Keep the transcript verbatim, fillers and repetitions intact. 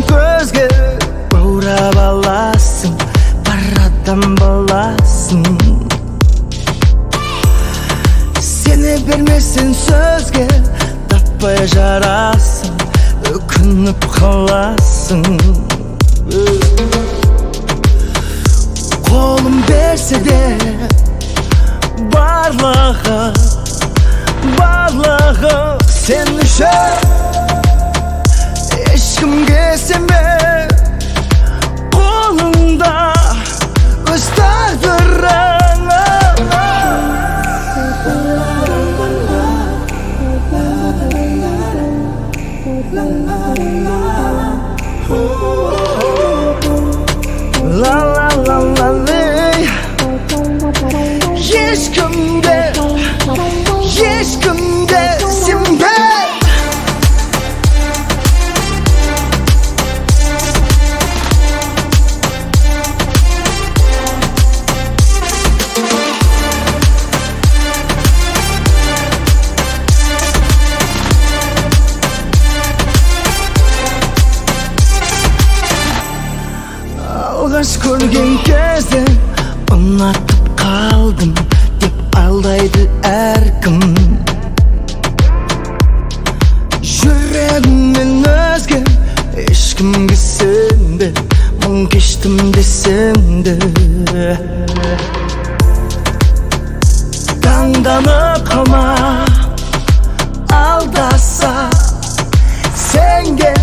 көзге баурап аласың, бар адам боласың. Сені бермесін сөзге таппай жарасың, өкініп қаласың. Қолым берсе де барлығы, барлығы сен үшін. Ешкімге сенбе, қолыңда өз тағдырың. La la la la la. Ешкімге, ешкімге сенбе. Алғаш көрген кезде ұнатып қалдым деп алдайды әркім. Жүрегіммен өзге ешкімге сенбе, мың кештім десем де. Таңданып қалма, алдаса сенген